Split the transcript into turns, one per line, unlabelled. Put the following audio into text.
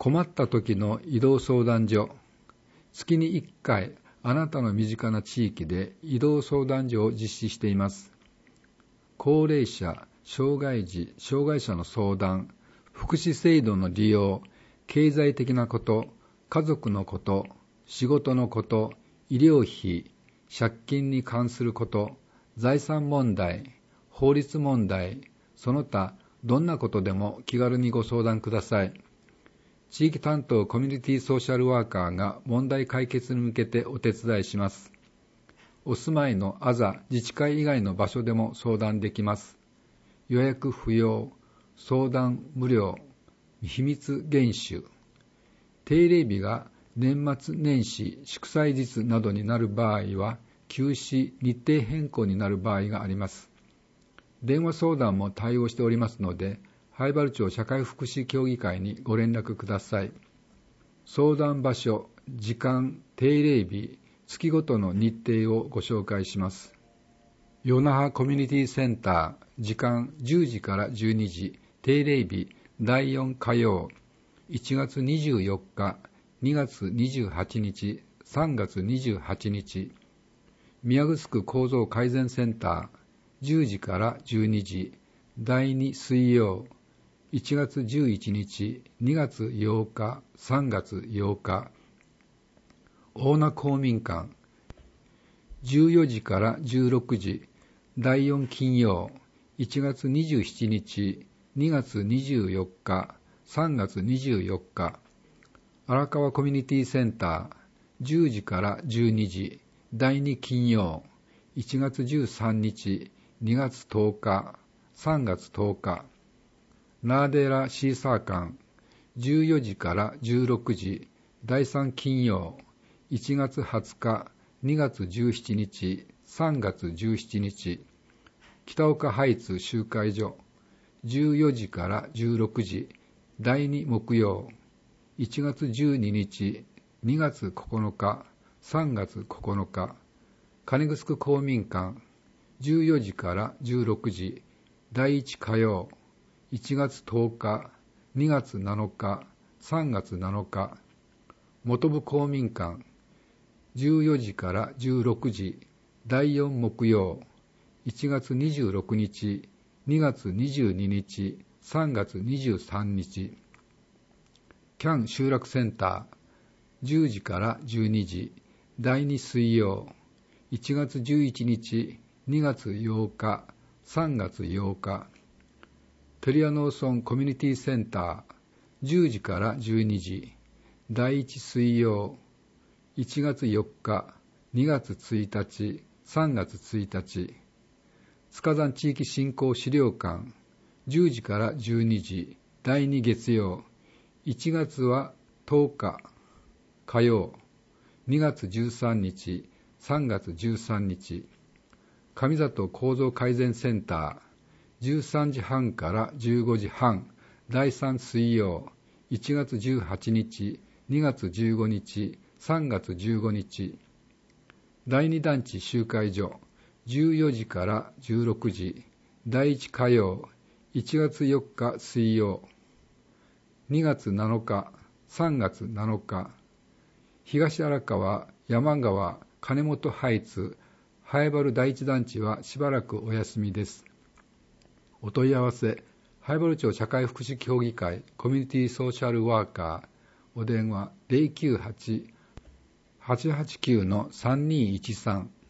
困った時の移動相談所。月に1回、あなたの身近な地域で移動相談所を実施しています。高齢者、障害児、障害者の相談、福祉制度の利用、経済的なこと、家族のこと、仕事のこと、医療費、借金に関すること、財産問題、法律問題、その他どんなことでも気軽にご相談ください。地域担当コミュニティソーシャルワーカーが問題解決に向けてお手伝いします。お住まいの自治会以外の場所でも相談できます。予約不要、相談無料、秘密厳守。定例日が年末年始、祝祭日などになる場合は、休止、日程変更になる場合があります。電話相談も対応しておりますので、灰原町社会福祉協議会にご連絡ください。相談場所、時間、定例日、月ごとの日程をご紹介します。与那覇コミュニティセンター、時間10時から12時、定例日、第4火曜、1月24日、2月28日、3月28日。宮城構造改善センター、10時から12時、第2水曜、1月11日、2月8日、3月8日。大名公民館、14時から16時、第4金曜、1月27日、2月24日、3月24日。荒川コミュニティセンター、10時から12時、第2金曜、1月13日、2月10日、3月10日。ナーデラシーサー館、14時から16時、第3金曜、1月20日、2月17日、3月17日。北岡ハイツ集会所、14時から16時、第2木曜、1月12日、2月9日、3月9日。金城公民館、14時から16時、第1火曜、1月10日、2月7日、3月7日。本部公民館、14時から16時、第4木曜、1月26日、2月22日、3月23日。キャン集落センター、10時から12時、第2水曜、1月11日、2月8日、3月8日。テリア農村コミュニティセンター、10時から12時、第1水曜、1月4日、2月1日、3月1日。塚山地域振興資料館、10時から12時、第2月曜、1月は10日、火曜、2月13日、3月13日。上里構造改善センター、13時半から15時半、第3水曜、1月18日、2月15日、3月15日。第2団地集会所、14時から16時、第1火曜、1月4日水曜、2月7日、3月7日。東荒川、山川、金本ハイツ、灰原第一団地はしばらくお休みです。お問い合わせ、灰原町社会福祉協議会コミュニティソーシャルワーカー、お電話 098-889-3213